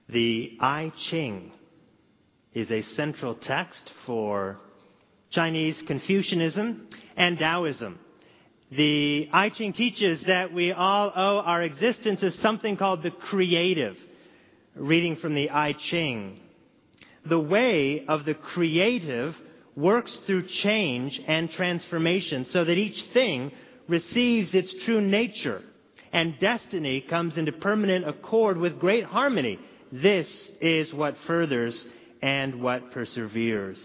The I Ching is a central text for Chinese Confucianism and Taoism. The I Ching teaches that we all owe our existence to something called the creative. Reading from the I Ching. The way of the creative works through change and transformation so that each thing receives its true nature and destiny comes into permanent accord with great harmony. This is what furthers and what perseveres.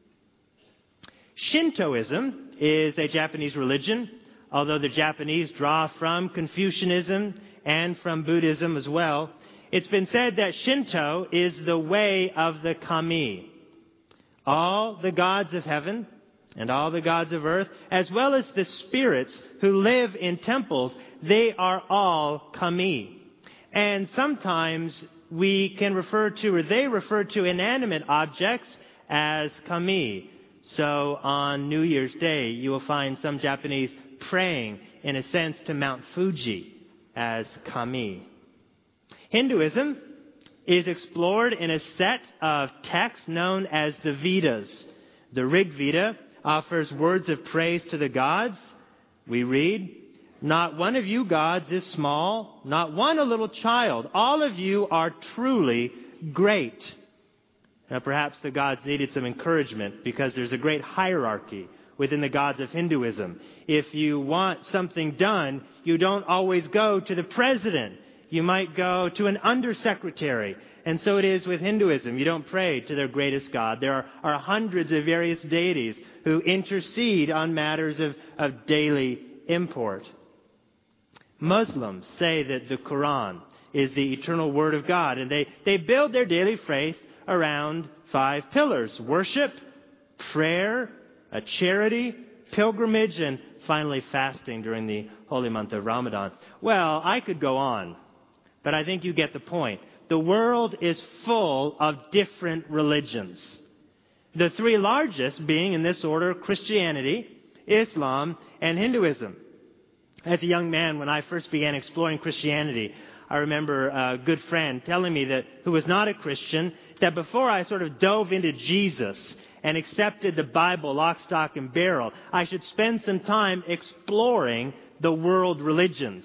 Shintoism is a Japanese religion, although the Japanese draw from Confucianism and from Buddhism as well. It's been said that Shinto is the way of the kami. All the gods of heaven and all the gods of earth, as well as the spirits who live in temples, they are all kami. And sometimes we can refer to, or they refer to, inanimate objects as kami. So on New Year's Day, you will find some Japanese praying, in a sense, to Mount Fuji as kami. Hinduism is explored in a set of texts known as the Vedas. The Rig Veda offers words of praise to the gods. We read, "Not one of you gods is small, not one a little child. All of you are truly great." Now perhaps the gods needed some encouragement because there's a great hierarchy within the gods of Hinduism. If you want something done, you don't always go to the president. You might go to an undersecretary. And so it is with Hinduism. You don't pray to their greatest god. There are hundreds of various deities who intercede on matters of daily import. Muslims say that the Quran is the eternal word of God. And they build their daily faith around 5 pillars: worship, prayer, charity, pilgrimage, and finally fasting during the holy month of Ramadan. Well, I could go on, but I think you get the point. The world is full of different religions. The 3 largest being, in this order, Christianity, Islam, and Hinduism. As a young man, when I first began exploring Christianity, I remember a good friend telling me that, who was not a Christian, that before I sort of dove into Jesus and accepted the Bible lock, stock, and barrel, I should spend some time exploring the world religions.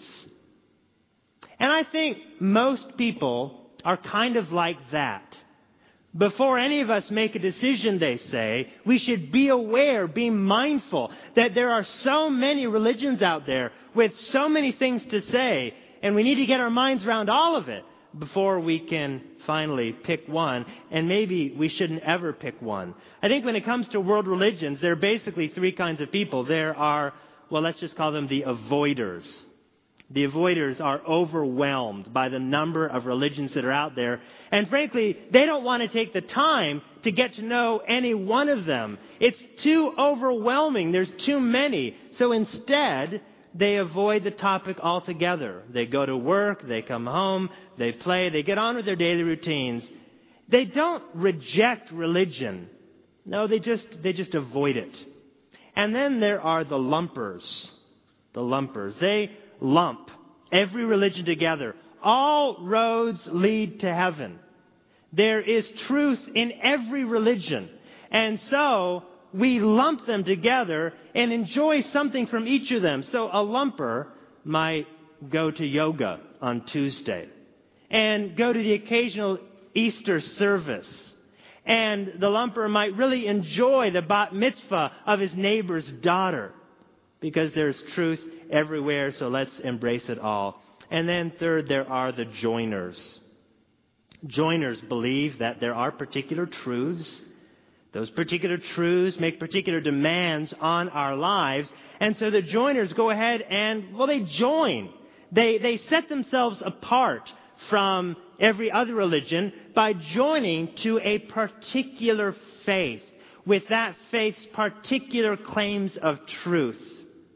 And I think most people are kind of like that. Before any of us make a decision, they say, we should be aware, be mindful that there are so many religions out there with so many things to say, and we need to get our minds around all of it before we can finally pick one, and maybe we shouldn't ever pick one. I think when it comes to world religions, there are basically 3 kinds of people. There are, well, let's just call them the avoiders. The avoiders are overwhelmed by the number of religions that are out there. And frankly, they don't want to take the time to get to know any one of them. It's too overwhelming. There's too many. So instead, they avoid the topic altogether. They go to work, they come home, they play, they get on with their daily routines. They don't reject religion. No, they just avoid it. And then there are the lumpers. The lumpers. They lump every religion together. All roads lead to heaven. There is truth in every religion. And so we lump them together and enjoy something from each of them. So a lumper might go to yoga on Tuesday and go to the occasional Easter service. And the lumper might really enjoy the bat mitzvah of his neighbor's daughter, because there's truth everywhere, so let's embrace it all. And then third, there are the joiners. Joiners believe that there are particular truths. Those particular truths make particular demands on our lives. And so the joiners go ahead and, well, they join. They set themselves apart from every other religion by joining to a particular faith, with that faith's particular claims of truth.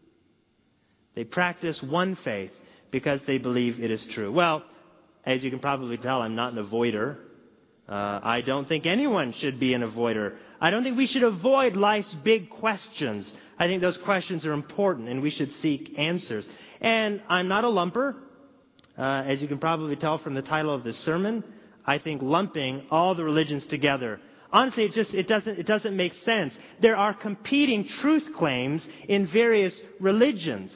They practice one faith because they believe it is true. Well, as you can probably tell, I'm not an avoider. I don't think anyone should be an avoider. I don't think we should avoid life's big questions. I think those questions are important and we should seek answers. And I'm not a lumper. As you can probably tell from the title of this sermon, I think, lumping all the religions together. Honestly, it doesn't make sense. There are competing truth claims in various religions.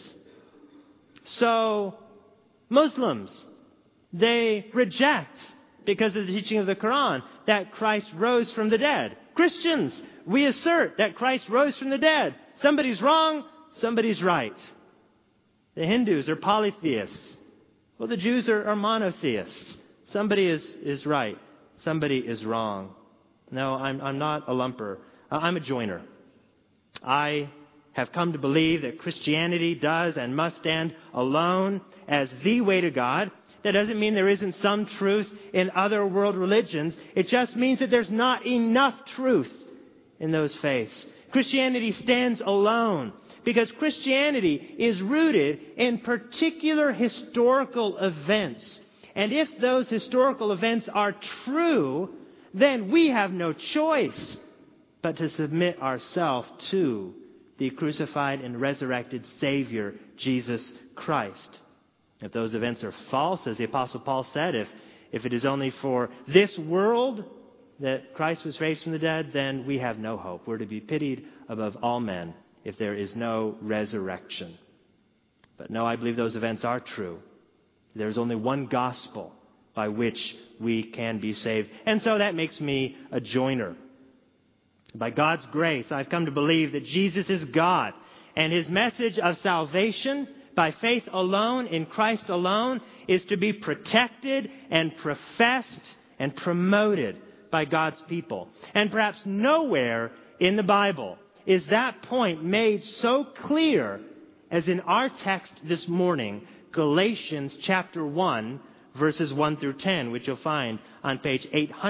So, Muslims, they reject, because of the teaching of the Quran, that Christ rose from the dead. Christians, we assert that Christ rose from the dead. Somebody's wrong, somebody's right. The Hindus are polytheists. Well, the Jews are monotheists. Somebody is right, somebody is wrong. No, I'm not a lumper. I'm a joiner. I have come to believe that Christianity does and must stand alone as the way to God. That doesn't mean there isn't some truth in other world religions. It just means that there's not enough truth in those faiths. Christianity stands alone because Christianity is rooted in particular historical events. And if those historical events are true, then we have no choice but to submit ourselves to the crucified and resurrected Savior, Jesus Christ. If those events are false, as the Apostle Paul said, if it is only for this world that Christ was raised from the dead, then we have no hope. We're to be pitied above all men if there is no resurrection. But no, I believe those events are true. There's only one gospel by which we can be saved. And so that makes me a joiner. By God's grace, I've come to believe that Jesus is God, and His message of salvation by faith alone, in Christ alone, is to be protected and professed and promoted by God's people. And perhaps nowhere in the Bible is that point made so clear as in our text this morning, Galatians chapter 1, verses 1 through 10, which you'll find on page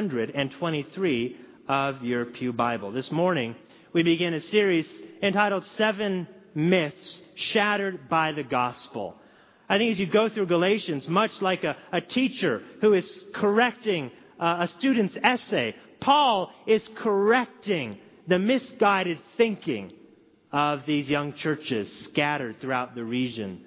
823 of your Pew Bible. This morning, we begin a series entitled 7 Myths Shattered by the Gospel. I think as you go through Galatians, much like a teacher who is correcting a student's essay, Paul is correcting the misguided thinking of these young churches scattered throughout the region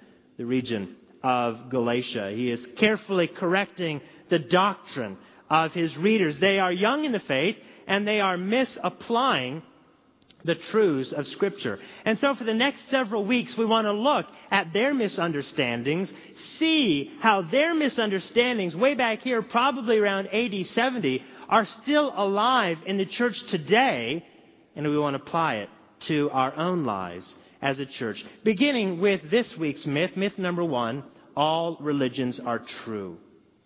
of Galatia. He is carefully correcting the doctrine of his readers. They are young in the faith, and they are misapplying the truths of Scripture. And so for the next several weeks, we want to look at their misunderstandings, see how their misunderstandings way back here, probably around AD 70, are still alive in the church today, and we want to apply it to our own lives as a church. Beginning with this week's myth, myth number 1, all religions are true.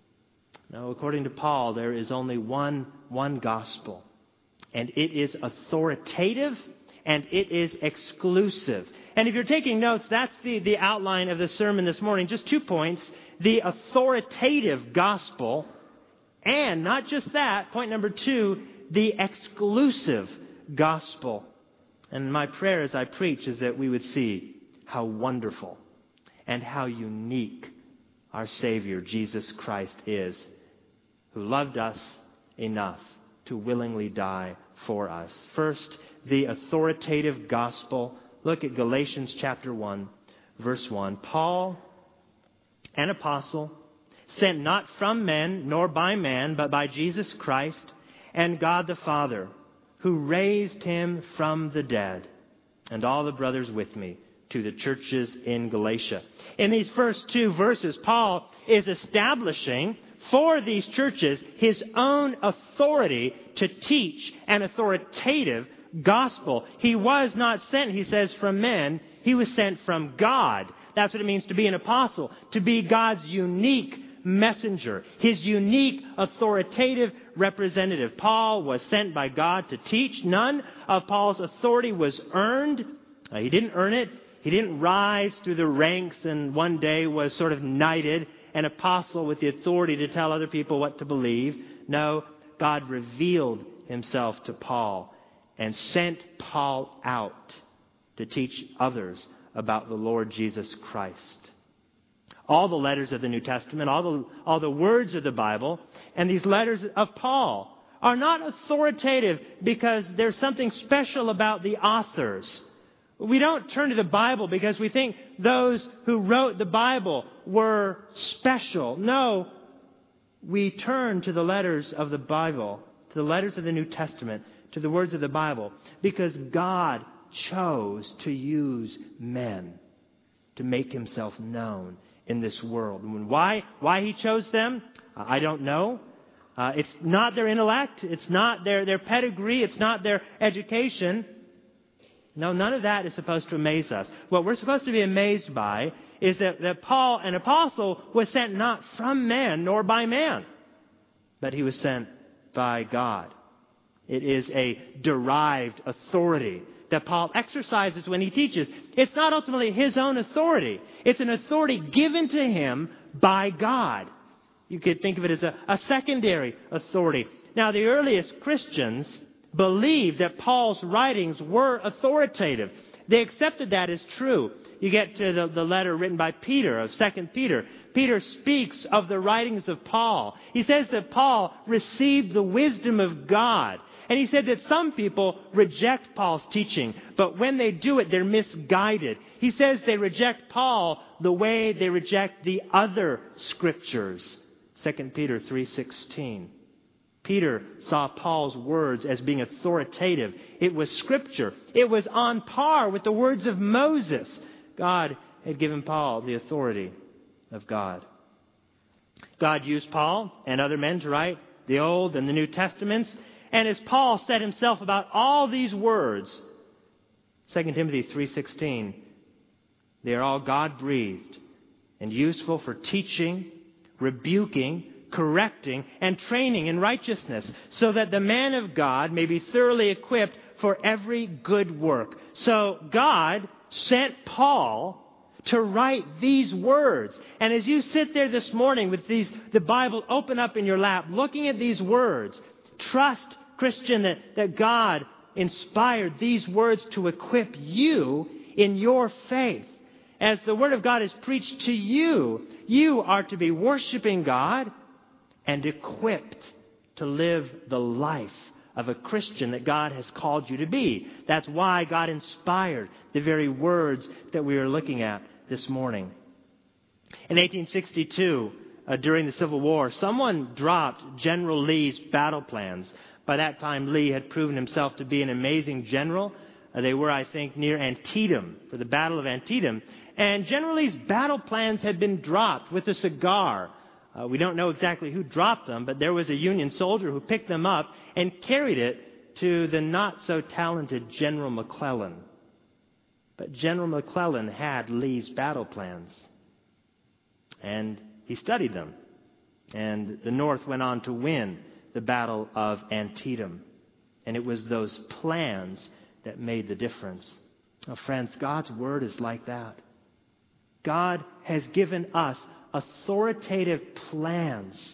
Now, according to Paul, there is only one gospel. And it is authoritative and it is exclusive. And if you're taking notes, that's the outline of the sermon this morning. Just 2 points. The authoritative gospel. And not just that, point number 2, the exclusive gospel. And my prayer as I preach is that we would see how wonderful and how unique our Savior, Jesus Christ, is, who loved us enough to willingly die for us. First, the authoritative gospel. Look at Galatians chapter 1, verse 1. Paul, an apostle, sent not from men nor by man, but by Jesus Christ and God the Father, who raised him from the dead, and all the brothers with me, to the churches in Galatia. In these first 2 verses, Paul is establishing for these churches his own authority to teach an authoritative gospel. He was not sent, he says, from men. He was sent from God. That's what it means to be an apostle, to be God's unique messenger, his unique authoritative representative. Paul was sent by God to teach. None of Paul's authority was earned. He didn't earn it. He didn't rise through the ranks and one day was sort of knighted an apostle with the authority to tell other people what to believe. No, God revealed himself to Paul and sent Paul out to teach others about the Lord Jesus Christ. All the letters of the New Testament, all the words of the Bible, and these letters of Paul are not authoritative because there's something special about the authors. We don't turn to the Bible because we think those who wrote the Bible were special. No, we turn to the letters of the Bible, to the letters of the New Testament, to the words of the Bible, because God chose to use men to make himself known in this world. And why he chose them, I don't know. It's not their intellect. It's not their pedigree. It's not their education. No, none of that is supposed to amaze us. What we're supposed to be amazed by is that Paul, an apostle, was sent not from man nor by man, but he was sent by God. It is a derived authority that Paul exercises when he teaches. It's not ultimately his own authority. It's an authority given to him by God. You could think of it as a secondary authority. Now, the earliest Christians believed that Paul's writings were authoritative. They accepted that as true. You get to the letter written by Peter, of 2 Peter. Peter speaks of the writings of Paul. He says that Paul received the wisdom of God. And he said that some people reject Paul's teaching, but when they do it, they're misguided. He says they reject Paul the way they reject the other scriptures. 2 Peter 3:16. Peter saw Paul's words as being authoritative. It was scripture. It was on par with the words of Moses. God had given Paul the authority of God. God used Paul and other men to write the Old and the New Testaments. And as Paul said himself about all these words, 2 Timothy 3:16, they are all God-breathed and useful for teaching, rebuking, correcting, and training in righteousness, so that the man of God may be thoroughly equipped for every good work. So God sent Paul to write these words. And as you sit there this morning with the Bible open up in your lap, looking at these words, trust, Christian, that God inspired these words to equip you in your faith. As the Word of God is preached to you, you are to be worshiping God and equipped to live the life of a Christian that God has called you to be. That's why God inspired the very words that we are looking at this morning. In 1862, during the Civil War, someone dropped General Lee's battle plans. By that time, Lee had proven himself to be an amazing general. They were, I think, near Antietam, for the Battle of Antietam. And General Lee's battle plans had been dropped with a cigar. We don't know exactly who dropped them, but there was a Union soldier who picked them up and carried it to the not-so-talented General McClellan. But General McClellan had Lee's battle plans, and he studied them. And the North went on to win the Battle of Antietam. And it was those plans that made the difference. Oh, friends, God's Word is like that. God has given us authoritative plans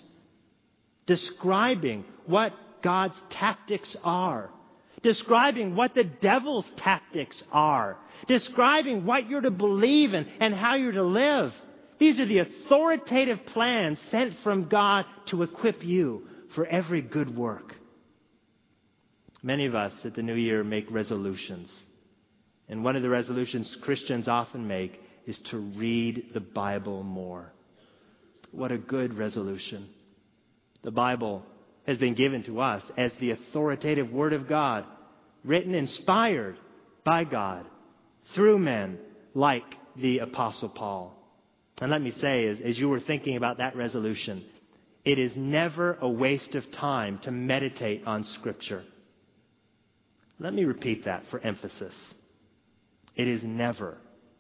describing what God's tactics are, describing what the devil's tactics are, describing what you're to believe in and how you're to live. These are the authoritative plans sent from God to equip you for every good work. Many of us at the new year make resolutions. And one of the resolutions Christians often make is to read the Bible more. What a good resolution. The Bible has been given to us as the authoritative Word of God, written, inspired by God through men like the Apostle Paul. And let me say, as you were thinking about that resolution, it is never a waste of time to meditate on Scripture. Let me repeat that for emphasis. It is never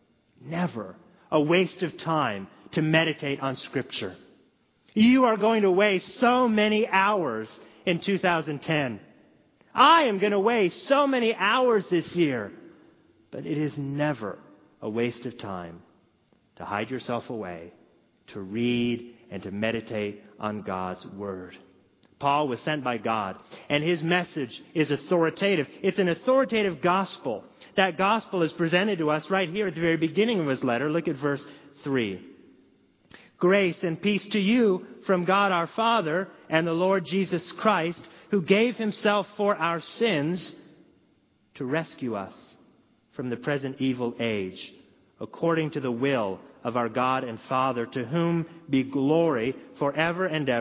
a waste of time to meditate on Scripture. You are going to waste so many hours in 2010. I am going to waste so many hours this year. But it is never a waste of time to hide yourself away, to read and to meditate on God's Word. Paul was sent by God, and his message is authoritative. It's an authoritative gospel. That gospel is presented to us right here at the very beginning of his letter. Look at verse 3. Grace and peace to you from God our Father and the Lord Jesus Christ, who gave himself for our sins to rescue us from the present evil age, according to the will of our God and Father, to whom be glory forever and ever.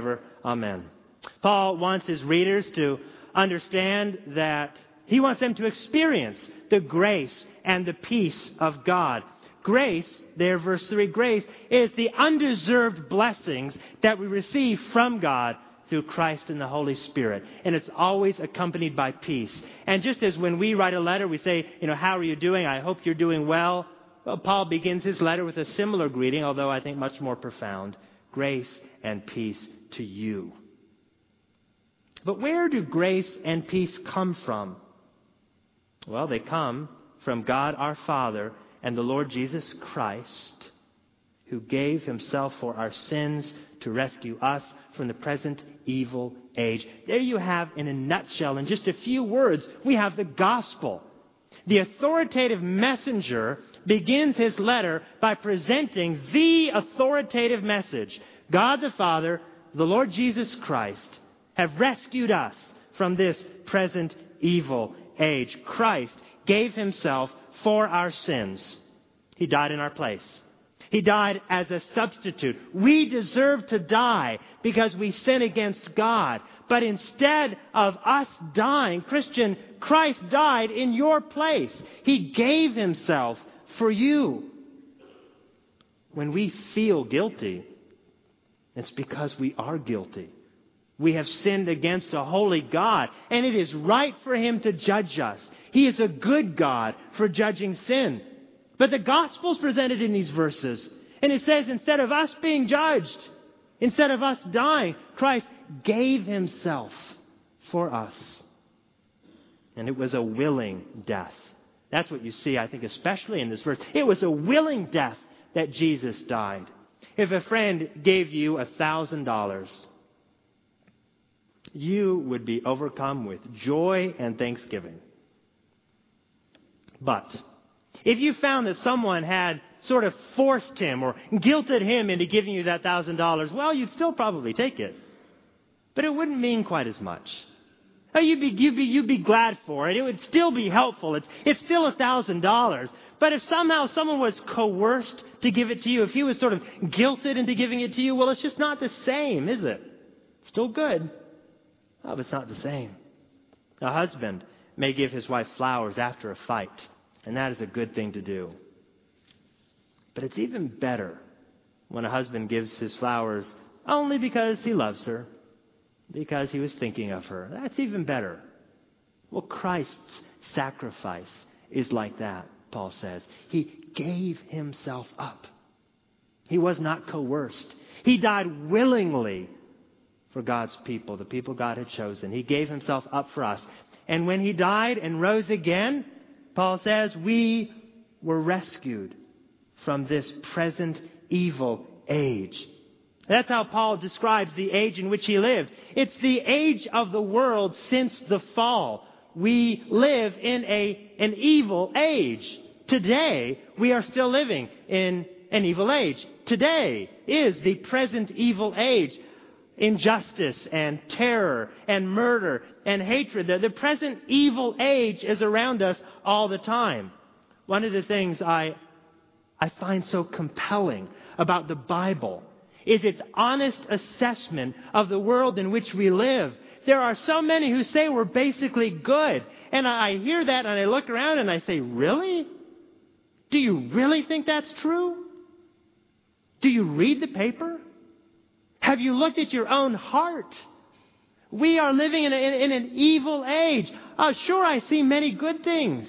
Amen. Paul wants his readers to understand that he wants them to experience the grace and the peace of God. Grace, there, verse 3, grace is the undeserved blessings that we receive from God through Christ and the Holy Spirit. And it's always accompanied by peace. And just as when we write a letter, we say, how are you doing? I hope you're doing well. Well, Paul begins his letter with a similar greeting, although I think much more profound. Grace and peace to you. But where do grace and peace come from? Well, they come from God our Father and the Lord Jesus Christ, who gave himself for our sins to rescue us from the present evil age. There you have, in a nutshell, in just a few words, we have the gospel. The authoritative messenger begins his letter by presenting the authoritative message. God the Father, the Lord Jesus Christ, have rescued us from this present evil age. Christ gave himself for our sins. He died in our place. He died as a substitute. We deserve to die because we sin against God. But instead of us dying, Christian, Christ died in your place. He gave himself for you. When we feel guilty, it's because we are guilty. We have sinned against a holy God, and it is right for him to judge us. He is a good God for judging sin. But the gospel is presented in these verses. And it says, instead of us being judged, instead of us dying, Christ gave himself for us. And it was a willing death. That's what you see, I think, especially in this verse. It was a willing death that Jesus died. If a friend gave you $1,000, you would be overcome with joy and thanksgiving. But if you found that someone had sort of forced him or guilted him into giving you that $1,000, well, you'd still probably take it. But it wouldn't mean quite as much. You'd be glad for it. It would still be helpful. It's still $1,000. But if somehow someone was coerced to give it to you, if he was sort of guilted into giving it to you, well, it's just not the same, is it? It's still good. Oh, but it's not the same. A husband may give his wife flowers after a fight, and that is a good thing to do. But it's even better when a husband gives his flowers only because he loves her, because he was thinking of her. That's even better. Well, Christ's sacrifice is like that, Paul says. He gave himself up. He was not coerced. He died willingly for God's people, the people God had chosen. He gave himself up for us. And when he died and rose again, Paul says, we were rescued from this present evil age. That's how Paul describes the age in which he lived. It's the age of the world since the fall. We live in an evil age. Today, we are still living in an evil age. Today is the present evil age. Injustice and terror and murder and hatred. The present evil age is around us all the time. One of the things I find so compelling about the Bible is its honest assessment of the world in which we live. There are so many who say we're basically good. And I hear that and I look around and I say, really? Do you really think that's true? Do you read the paper? Have you looked at your own heart? We are living in an evil age. Sure, I see many good things.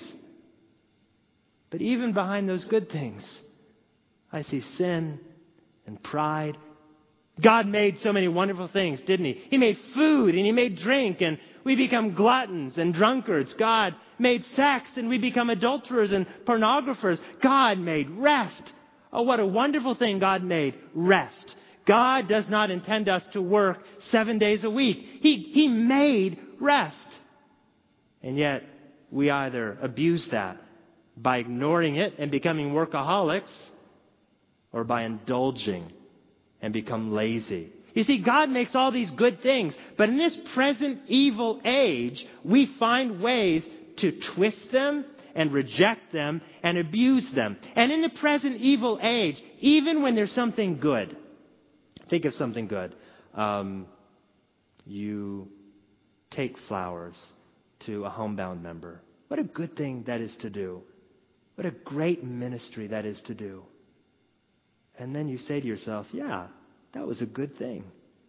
But even behind those good things, I see sin and pride. God made so many wonderful things, didn't he? He made food and he made drink, and we become gluttons and drunkards. God made sex and we become adulterers and pornographers. God made rest. Oh, what a wonderful thing God made, rest. God does not intend us to work 7 days a week. He made rest. And yet, we either abuse that by ignoring it and becoming workaholics, or by indulging and become lazy. You see, God makes all these good things, but in this present evil age, we find ways to twist them and reject them and abuse them. And in the present evil age, even when there's something good, think of something good. you take flowers to a homebound member. What a good thing that is to do. What a great ministry that is to do. And then you say to yourself, yeah, that was a good thing.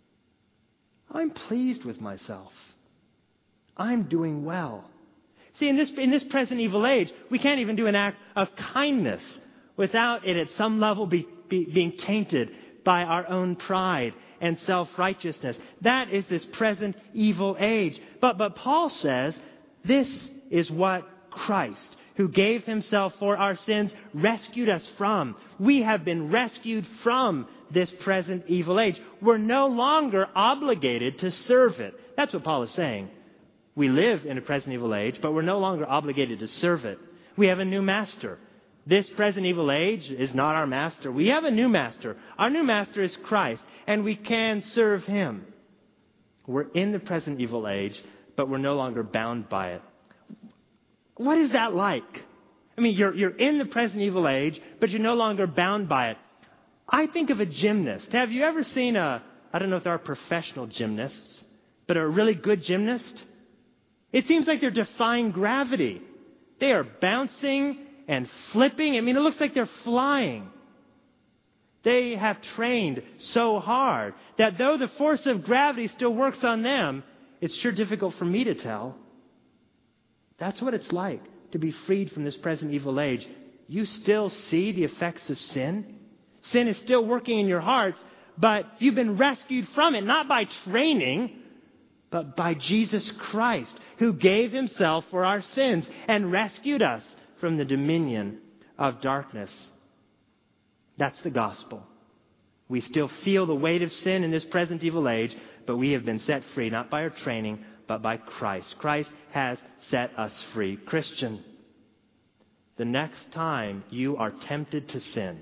I'm pleased with myself. I'm doing well. See, in this present evil age, we can't even do an act of kindness without it at some level being tainted by our own pride and self-righteousness. That is this present evil age. But Paul says this is what Christ, who gave himself for our sins, rescued us from. We have been rescued from this present evil age. We're no longer obligated to serve it. That's what Paul is saying. We live in a present evil age, but we're no longer obligated to serve it. We have a new master. This present evil age is not our master. We have a new master. Our new master is Christ, and we can serve him. We're in the present evil age, but we're no longer bound by it. What is that like? I mean, you're in the present evil age, but you're no longer bound by it. I think of a gymnast. Have you ever seen I don't know if there are professional gymnasts, but a really good gymnast? It seems like they're defying gravity. They are bouncing and flipping. I mean, it looks like they're flying. They have trained so hard that though the force of gravity still works on them, it's sure difficult for me to tell. That's what it's like to be freed from this present evil age. You still see the effects of sin. Sin is still working in your hearts, but you've been rescued from it, not by training, but by Jesus Christ, who gave himself for our sins and rescued us from the dominion of darkness. That's the gospel. We still feel the weight of sin in this present evil age, but we have been set free, not by our training, but by Christ. Christ has set us free. Christian, the next time you are tempted to sin,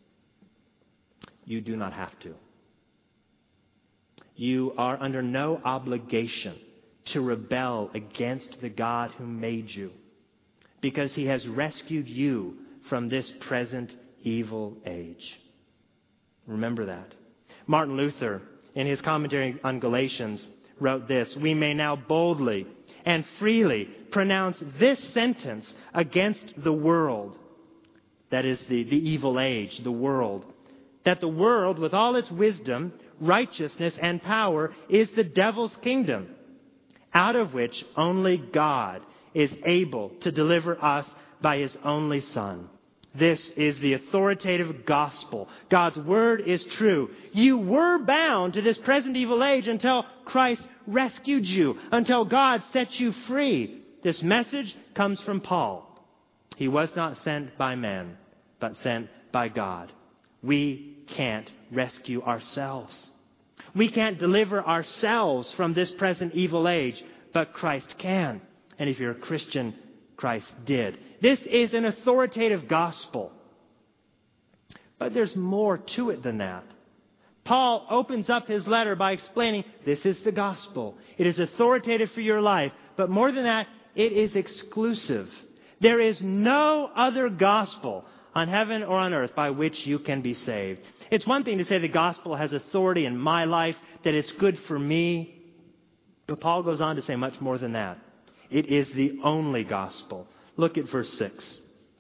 you do not have to. You are under no obligation to rebel against the God who made you, because he has rescued you from this present evil age. Remember that. Martin Luther, in his commentary on Galatians, wrote this: "We may now boldly and freely pronounce this sentence against the world," that is the evil age, the world, "that the world, with all its wisdom, righteousness, and power, is the devil's kingdom, out of which only God is able to deliver us by his only Son." This is the authoritative gospel. God's word is true. You were bound to this present evil age until Christ rescued you, until God set you free. This message comes from Paul. He was not sent by man, but sent by God. We can't rescue ourselves. We can't deliver ourselves from this present evil age, but Christ can. And if you're a Christian, Christ did. This is an authoritative gospel. But there's more to it than that. Paul opens up his letter by explaining this is the gospel. It is authoritative for your life. But more than that, it is exclusive. There is no other gospel on heaven or on earth by which you can be saved. It's one thing to say the gospel has authority in my life, that it's good for me. But Paul goes on to say much more than that. It is the only gospel. Look at verse 6.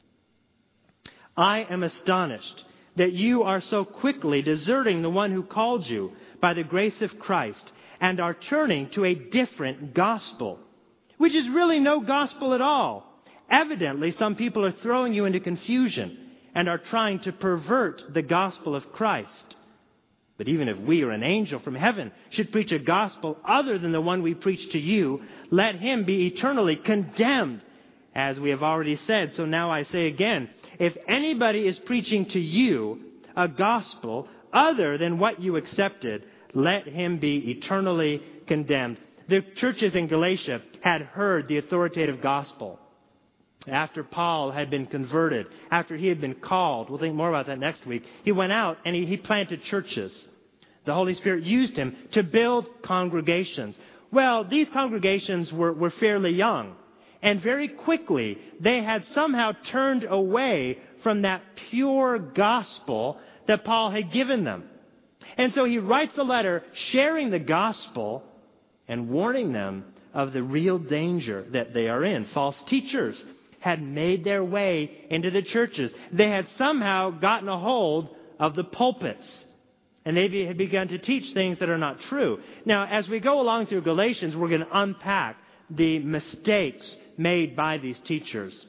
"I am astonished that you are so quickly deserting the one who called you by the grace of Christ and are turning to a different gospel, which is really no gospel at all. Evidently, some people are throwing you into confusion and are trying to pervert the gospel of Christ. But even if we or an angel from heaven should preach a gospel other than the one we preach to you, let him be eternally condemned. As we have already said, so now I say again, if anybody is preaching to you a gospel other than what you accepted, let him be eternally condemned." The churches in Galatia had heard the authoritative gospel. After Paul had been converted, after he had been called, we'll think more about that next week, he went out and he planted churches. The Holy Spirit used him to build congregations. Well, these congregations were fairly young. And very quickly, they had somehow turned away from that pure gospel that Paul had given them. And so he writes a letter sharing the gospel, and warning them of the real danger that they are in. False teachers had made their way into the churches. They had somehow gotten a hold of the pulpits, and they had begun to teach things that are not true. Now, as we go along through Galatians, we're going to unpack the mistakes made by these teachers.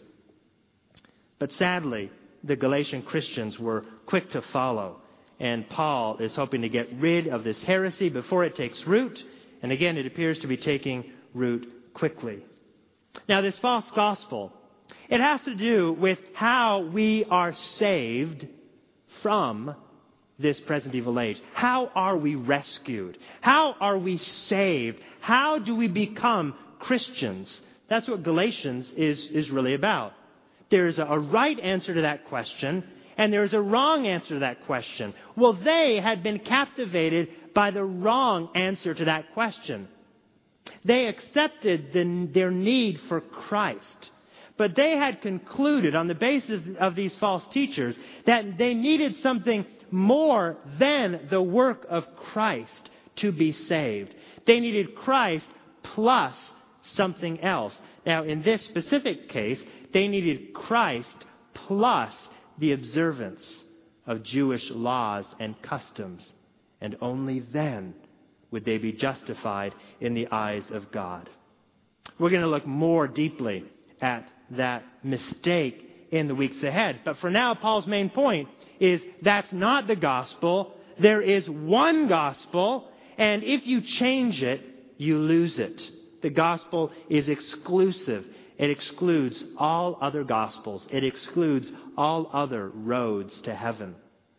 But sadly, the Galatian Christians were quick to follow. And Paul is hoping to get rid of this heresy before it takes root. And again, it appears to be taking root quickly. Now, this false gospel, it has to do with how we are saved from this present evil age. How are we rescued? How are we saved? How do we become Christians? That's what Galatians is really about. There's a right answer to that question, and there's a wrong answer to that question. Well, they had been captivated by the wrong answer to that question. They accepted their need for Christ. But they had concluded on the basis of these false teachers that they needed something more than the work of Christ to be saved. They needed Christ plus something else. Now, in this specific case, they needed Christ plus the observance of Jewish laws and customs. And only then would they be justified in the eyes of God. We're going to look more deeply at that mistake in the weeks ahead. But for now, Paul's main point is that's not the gospel. There is one gospel, and if you change it, you lose it. The gospel is exclusive. It excludes all other gospels. It excludes all other roads to heaven.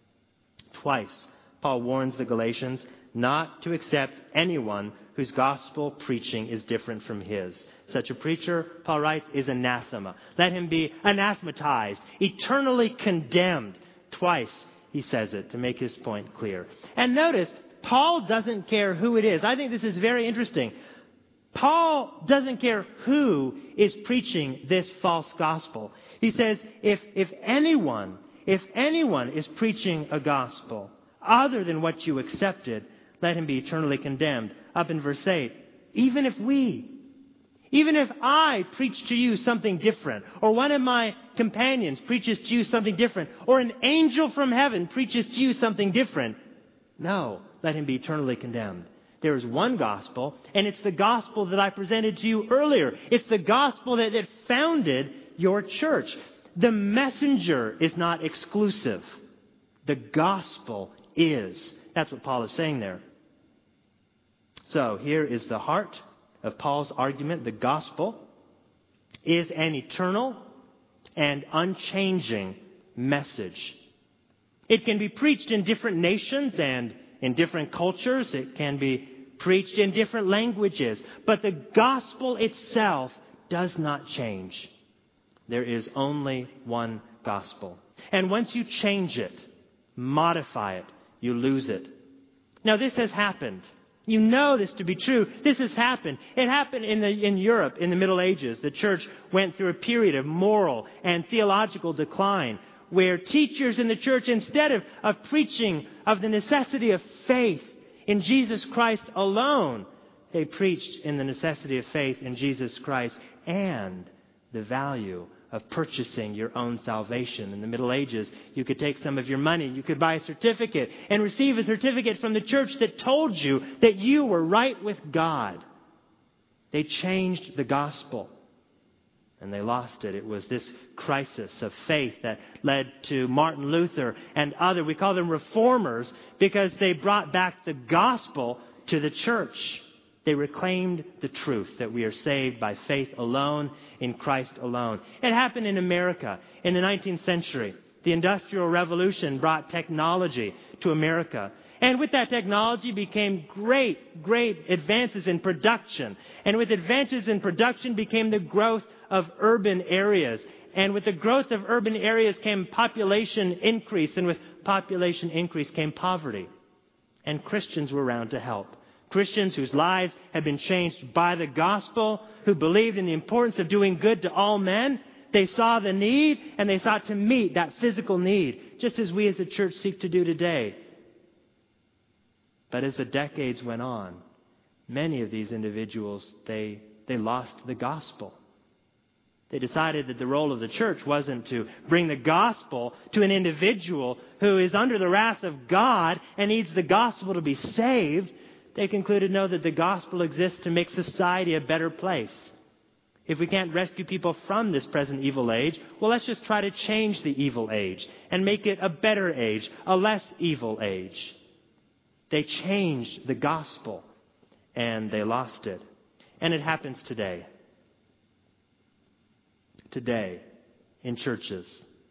Twice, Paul warns the Galatians not to accept anyone whose gospel preaching is different from his. Such a preacher, Paul writes, is anathema. Let him be anathematized, eternally condemned. Twice he says it to make his point clear. And notice, Paul doesn't care who it is. I think this is very interesting. Paul doesn't care who is preaching this false gospel. He says, if anyone is preaching a gospel other than what you accepted, let him be eternally condemned. Up in verse 8, even if I preach to you something different, or one of my companions preaches to you something different, or an angel from heaven preaches to you something different, no, let him be eternally condemned. There is one gospel, and it's the gospel that I presented to you earlier. It's the gospel that founded your church. The messenger is not exclusive. The gospel is. That's what Paul is saying there. So here is the heart of Paul's argument. The gospel is an eternal and unchanging message. It can be preached in different nations and in different cultures. It can be preached in different languages. But the gospel itself does not change. There is only one gospel. And once you change it, modify it, you lose it. Now this has happened. You know this to be true. This has happened. It happened in Europe in the Middle Ages. The church went through a period of moral and theological decline where teachers in the church, instead of preaching of the necessity of faith in Jesus Christ alone, they preached in the necessity of faith in Jesus Christ and the value of purchasing your own salvation. In the Middle Ages, you could take some of your money, you could buy a certificate and receive a certificate from the church that told you that you were right with God. They changed the gospel and they lost it. It was this crisis of faith that led to Martin Luther and other, we call them reformers, because they brought back the gospel to the church. They reclaimed the truth that we are saved by faith alone, in Christ alone. It happened in America in the 19th century. The Industrial Revolution brought technology to America. And with that technology became great advances in production. And with advances in production became the growth of urban areas. And with the growth of urban areas came population increase. And with population increase came poverty. And Christians were around to help. Christians whose lives had been changed by the gospel, who believed in the importance of doing good to all men. They saw the need and they sought to meet that physical need, just as we as a church seek to do today. But as the decades went on, Many of these individuals, they lost the gospel. They decided that the role of the church wasn't to bring the gospel to an individual who is under the wrath of God and needs the gospel to be saved. They concluded, no, that the gospel exists to make society a better place. If we can't rescue people from this present evil age, well, let's just try to change the evil age and make it a better age, a less evil age. They changed the gospel and they lost it. And it happens today. Today, in churches,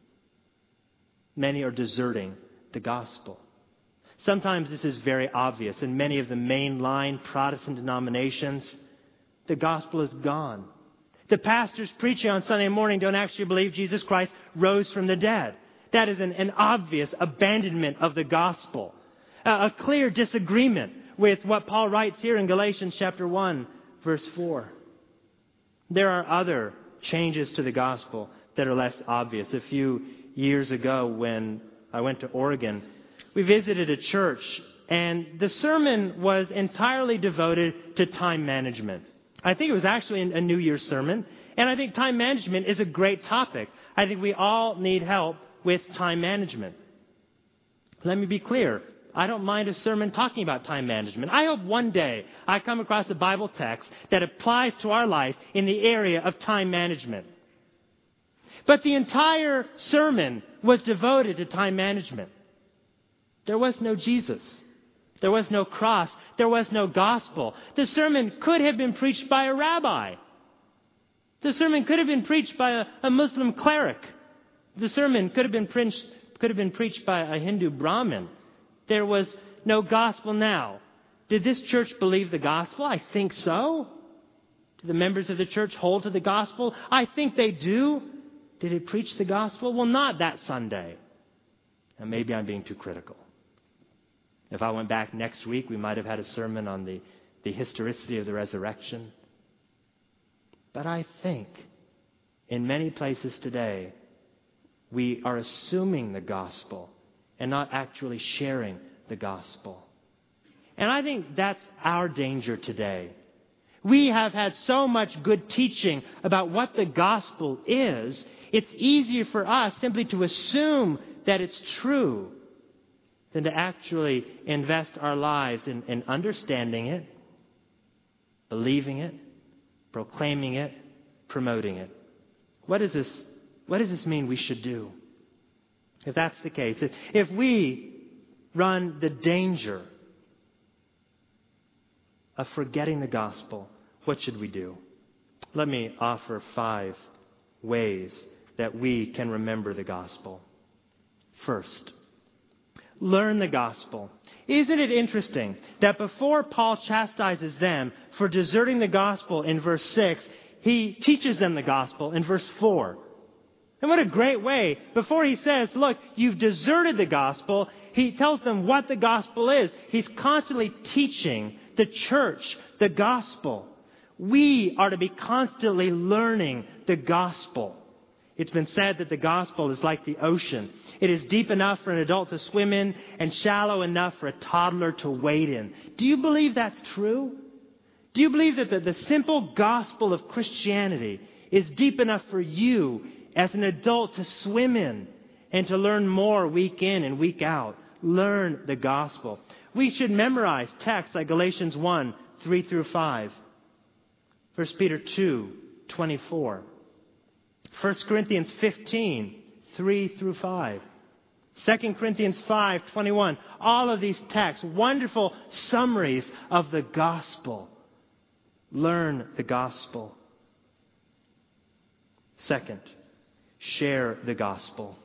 many are deserting the gospel. Sometimes this is very obvious. In many of the mainline Protestant denominations, the gospel is gone. The pastors preaching on Sunday morning don't actually believe Jesus Christ rose from the dead. That is an obvious abandonment of the gospel. A clear disagreement with what Paul writes here in Galatians chapter 1, verse 4. There are other changes to the gospel that are less obvious. A few years ago when I went to Oregon, we visited a church and the sermon was entirely devoted to time management. I think it was actually a New Year's sermon, and I think time management is a great topic. I think we all need help with time management. Let me be clear. I don't mind a sermon talking about time management. I hope one day I come across a Bible text that applies to our life in the area of time management. But the entire sermon was devoted to time management. There was no Jesus. There was no cross. There was no gospel. The sermon could have been preached by a rabbi. The sermon could have been preached by a Muslim cleric. The sermon could have been preached by a Hindu Brahmin. There was no gospel now. Did this church believe the gospel? I think so. Do the members of the church hold to the gospel? I think they do. Did it preach the gospel? Well, not that Sunday. And maybe I'm being too critical. If I went back next week, we might have had a sermon on the historicity of the resurrection. But I think in many places today, we are assuming the gospel and not actually sharing the gospel. And I think that's our danger today. We have had so much good teaching about what the gospel is, it's easier for us simply to assume that it's true than to actually invest our lives in understanding it, believing it, proclaiming it, promoting it. What does this mean we should do? If that's the case, if we run the danger of forgetting the gospel, what should we do? Let me offer 5 ways that we can remember the gospel. First, learn the gospel. Isn't it interesting that before Paul chastises them for deserting the gospel in verse 6, he teaches them the gospel in verse 4. And what a great way. Before he says, look, you've deserted the gospel, he tells them what the gospel is. He's constantly teaching the church the gospel. We are to be constantly learning the gospel. It's been said that the gospel is like the ocean. It is deep enough for an adult to swim in and shallow enough for a toddler to wade in. Do you believe that's true? Do you believe that the simple gospel of Christianity is deep enough for you as an adult to swim in and to learn more week in and week out? Learn the gospel. We should memorize texts like Galatians 1, 3 through 5. 1 Peter 2, 24. 1 Corinthians 15, 3 through 5. 2 Corinthians 5, 21. All of these texts, wonderful summaries of the gospel. Learn the gospel. Second, share the gospel.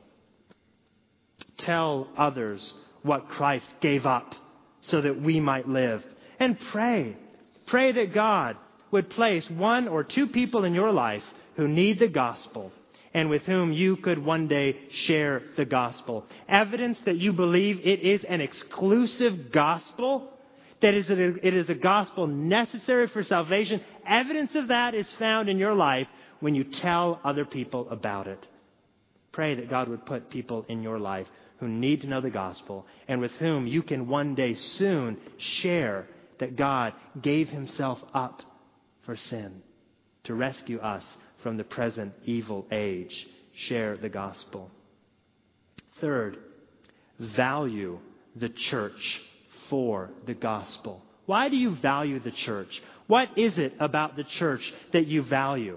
Tell others what Christ gave up so that we might live. And pray. Pray that God would place 1 or 2 people in your life who need the gospel and with whom you could one day share the gospel. Evidence that you believe it is an exclusive gospel, that it is a gospel necessary for salvation. Evidence of that is found in your life when you tell other people about it. Pray that God would put people in your life who need to know the gospel and with whom you can one day soon share that God gave himself up for sin to rescue us from the present evil age. Share the gospel. Third, value the church for the gospel. Why do you value the church? What is it about the church that you value?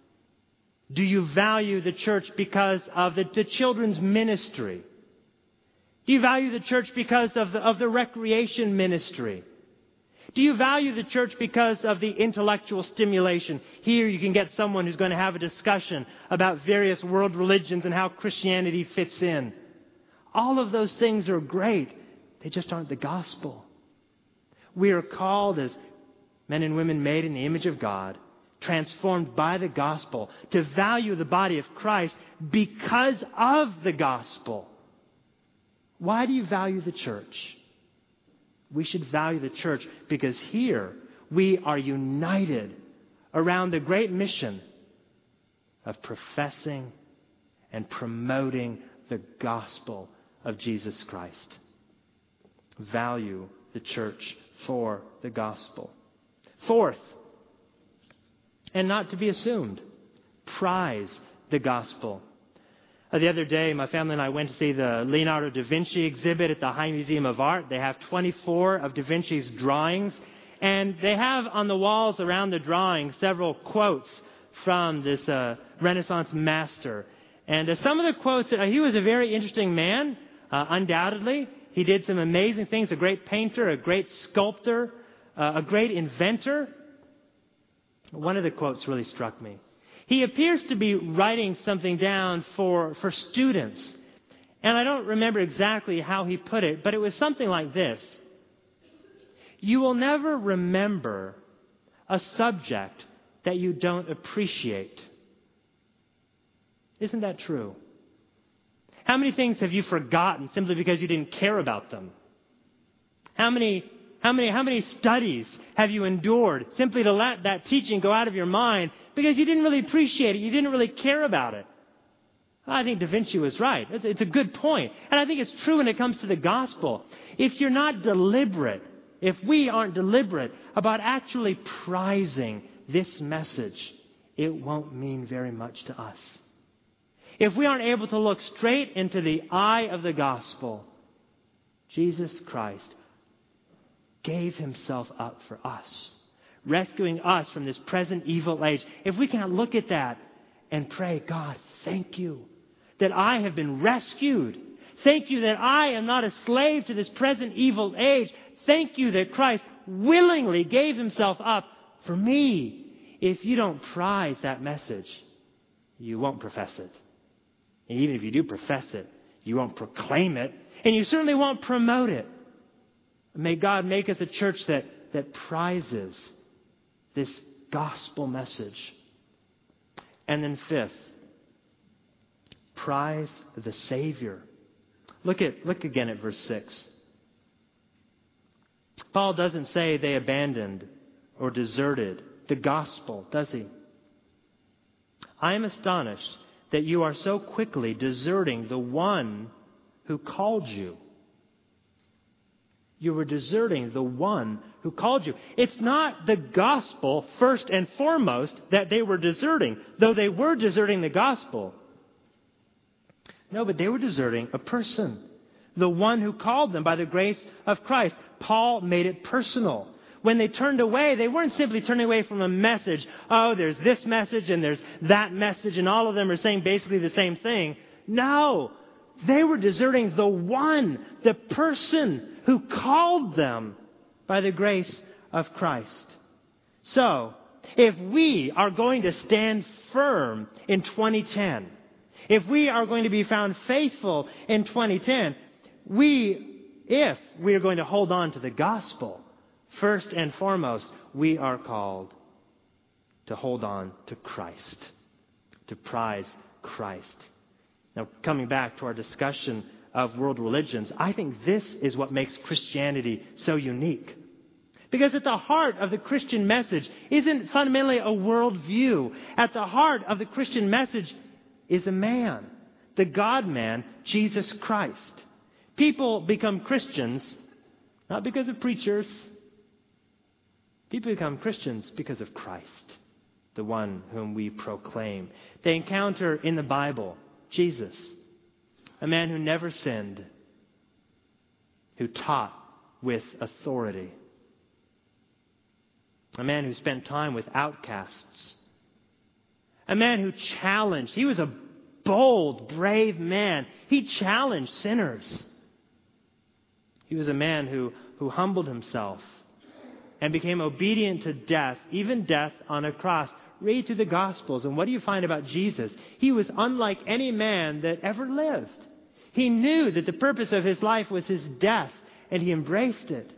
Do you value the church because of the children's ministry? Do you value the church because of the recreation ministry? Do you value the church because of the intellectual stimulation? Here you can get someone who's going to have a discussion about various world religions and how Christianity fits in. All of those things are great. They just aren't the gospel. We are called as men and women made in the image of God, transformed by the gospel, to value the body of Christ because of the gospel. Why do you value the church? We should value the church because here we are united around the great mission of professing and promoting the gospel of Jesus Christ. Value the church for the gospel. Fourth, and not to be assumed, prize the gospel. The other day, my family and I went to see the Leonardo da Vinci exhibit at the High Museum of Art. They have 24 of da Vinci's drawings, and they have on the walls around the drawings several quotes from this Renaissance master. And some of the quotes, he was a very interesting man, undoubtedly. He did some amazing things, a great painter, a great sculptor, a great inventor. One of the quotes really struck me. He appears to be writing something down for students. And I don't remember exactly how he put it, but it was something like this. You will never remember a subject that you don't appreciate. Isn't that true? How many things have you forgotten simply because you didn't care about them? How many studies have you endured simply to let that teaching go out of your mind because you didn't really appreciate it, you didn't really care about it? I think Da Vinci was right. It's a good point. And I think it's true when it comes to the gospel. If you're not deliberate, if we aren't deliberate about actually prizing this message, it won't mean very much to us. If we aren't able to look straight into the eye of the gospel, Jesus Christ gave himself up for us, rescuing us from this present evil age. If we can't look at that and pray, God, thank you that I have been rescued. Thank you that I am not a slave to this present evil age. Thank you that Christ willingly gave himself up for me. If you don't prize that message, you won't profess it. And even if you do profess it, you won't proclaim it, and you certainly won't promote it. May God make us a church that prizes this gospel message. And then fifth, prize the Savior. Look again at verse 6. Paul doesn't say they abandoned or deserted the gospel, does he? I am astonished that you are so quickly deserting the one who called you. You were deserting the one who called you. It's not the gospel first and foremost that they were deserting, though they were deserting the gospel. No, but they were deserting a person, the one who called them by the grace of Christ. Paul made it personal. When they turned away, they weren't simply turning away from a message. Oh, there's this message and there's that message, and all of them are saying basically the same thing. No, they were deserting the one, the person who called them by the grace of Christ. So, if we are going to stand firm in 2010, if we are going to be found faithful in 2010, if we are going to hold on to the gospel, first and foremost, we are called to hold on to Christ, to prize Christ. Now, coming back to our discussion of world religions, I think this is what makes Christianity so unique. Because at the heart of the Christian message isn't fundamentally a worldview. At the heart of the Christian message is a man, the God-man, Jesus Christ. People become Christians not because of preachers, People become Christians because of Christ, the one whom we proclaim. They encounter in the Bible Jesus, a man who never sinned, who taught with authority, a man who spent time with outcasts, a man who challenged. He was a bold, brave man. He challenged sinners. He was a man who humbled himself and became obedient to death, even death on a cross. Read through the Gospels, and what do you find about Jesus? He was unlike any man that ever lived. He knew that the purpose of his life was his death, and he embraced it.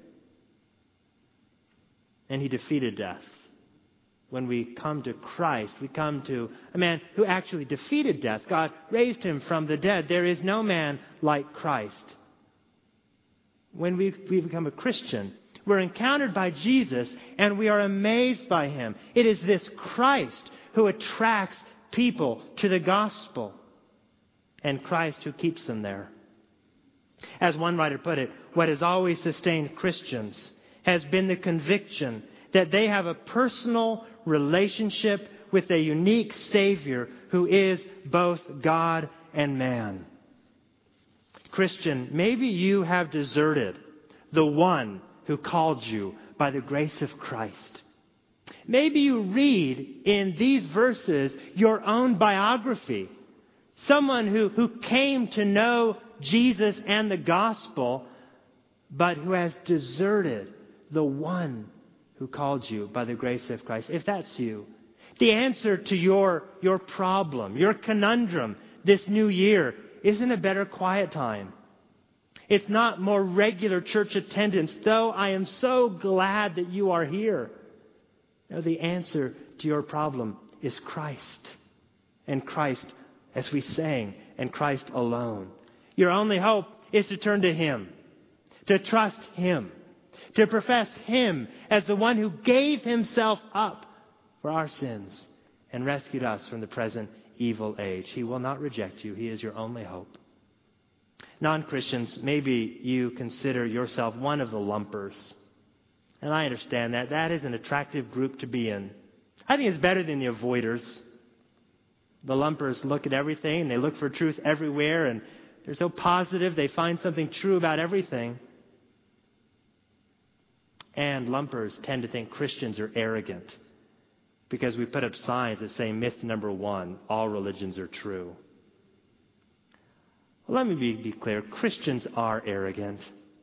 And he defeated death. When we come to Christ, we come to a man who actually defeated death. God raised him from the dead. There is no man like Christ. When we become a Christian, we're encountered by Jesus and we are amazed by him. It is this Christ who attracts people to the gospel, and Christ who keeps them there. As one writer put it, what has always sustained Christians has been the conviction that they have a personal relationship with a unique Savior who is both God and man. Christian, maybe you have deserted the one who called you by the grace of Christ. Maybe you read in these verses your own biography. Someone who came to know Jesus and the gospel, but who has deserted the one who called you by the grace of Christ. If that's you, the answer to your problem, your conundrum this new year isn't a better quiet time. It's not more regular church attendance, though I am so glad that you are here. No, the answer to your problem is Christ. And Christ, as we sang, and Christ alone. Your only hope is to turn to him, to trust him, to profess him as the one who gave himself up for our sins and rescued us from the present evil age. He will not reject you. He is your only hope. Non-Christians, maybe you consider yourself one of the lumpers. And I understand that. That is an attractive group to be in. I think it's better than the avoiders. The lumpers look at everything and they look for truth everywhere, and they're so positive they find something true about everything. And lumpers tend to think Christians are arrogant because we put up signs that say myth number 1, all religions are true. Well, let me be clear. Christians are arrogant.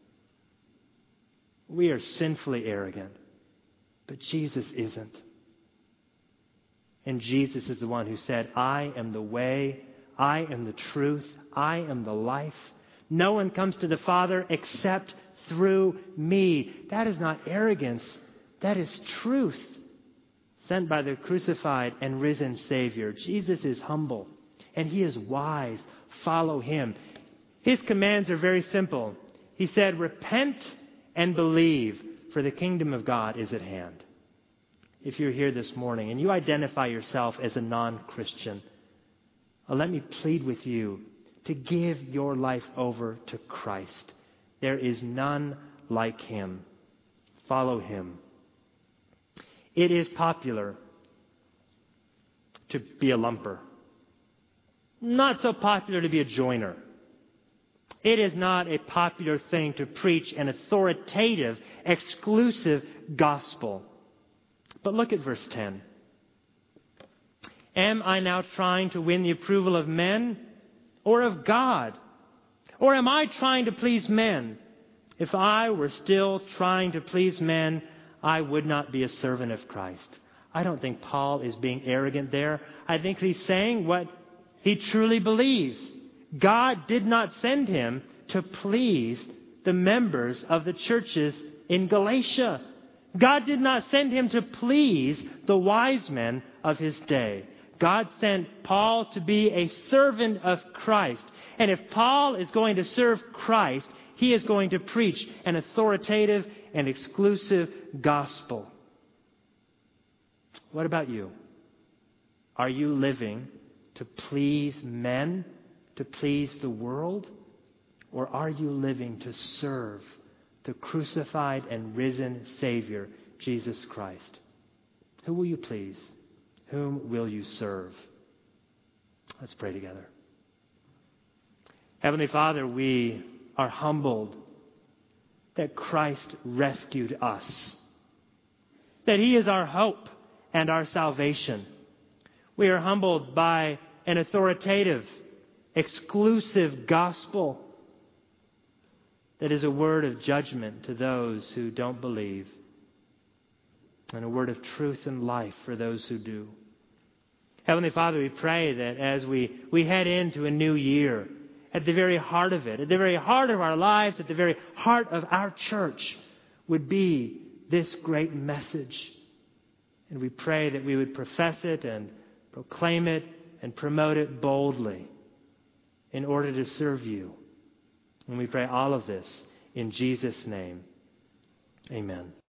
We are sinfully arrogant. But Jesus isn't. And Jesus is the one who said, I am the way, I am the truth, I am the life. No one comes to the Father except through me. That is not arrogance. That is truth. Sent by the crucified and risen Savior. Jesus is humble and he is wise. Follow him. His commands are very simple. He said, repent and believe, for the kingdom of God is at hand. If you're here this morning and you identify yourself as a non-Christian, let me plead with you to give your life over to Christ. There is none like him. Follow him. It is popular to be a lumper. Not so popular to be a joiner. It is not a popular thing to preach an authoritative, exclusive gospel. But look at verse 10. Am I now trying to win the approval of men or of God? Or am I trying to please men? If I were still trying to please men, I would not be a servant of Christ. I don't think Paul is being arrogant there. I think he's saying what he truly believes. God did not send him to please the members of the churches in Galatia. God did not send him to please the wise men of his day. God sent Paul to be a servant of Christ. And if Paul is going to serve Christ, he is going to preach an authoritative and exclusive gospel. What about you? Are you living to please men, to please the world? Or are you living to serve the crucified and risen Savior, Jesus Christ. Who will you please? Whom will you serve? Let's pray together. Heavenly Father, we are humbled that Christ rescued us, that He is our hope and our salvation. We are humbled by an authoritative, exclusive gospel that is a word of judgment to those who don't believe, and a word of truth and life for those who do. Heavenly Father, we pray that as we head into a new year, at the very heart of it, at the very heart of our lives, at the very heart of our church, would be this great message. And we pray that we would profess it and proclaim it and promote it boldly in order to serve you. And we pray all of this in Jesus' name. Amen.